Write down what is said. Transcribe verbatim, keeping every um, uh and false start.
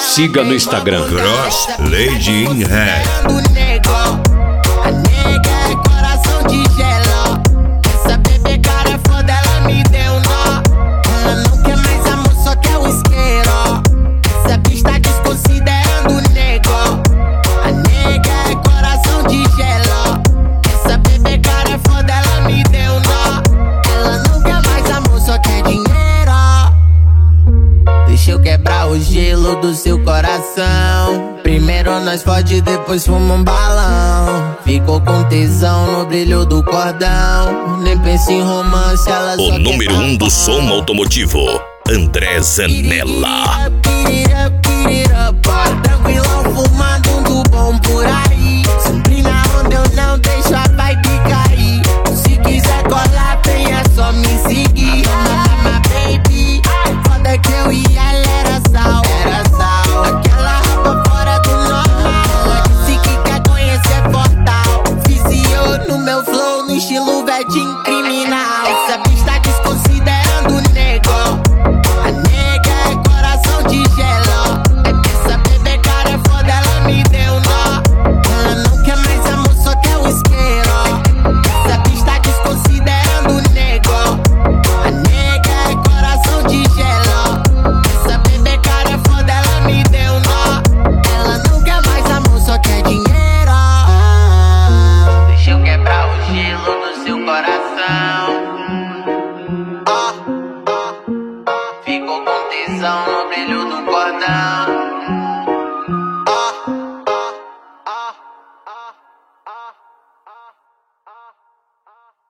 siga no Instagram. Cross Lady in Red. A nega é coração de gelo. Essa bebê cara é foda, ela me deu nó. Ela não quer mais amor, só quer o isqueiro. Essa bicha tá desconsiderando o nego. A nega é coração de gelo. Essa bebê cara é foda, ela me deu nó. Ela não quer mais amor, só quer dinheiro. Deixa eu quebrar o gelo do seu coração. Primeiro nós fode, depois fuma um balão. Ficou com tesão no brilho do cordão. Nem pensa em romance, ela só O número um do som automotivo, André Zanella. Tranquilão, fumando um do bom por aí.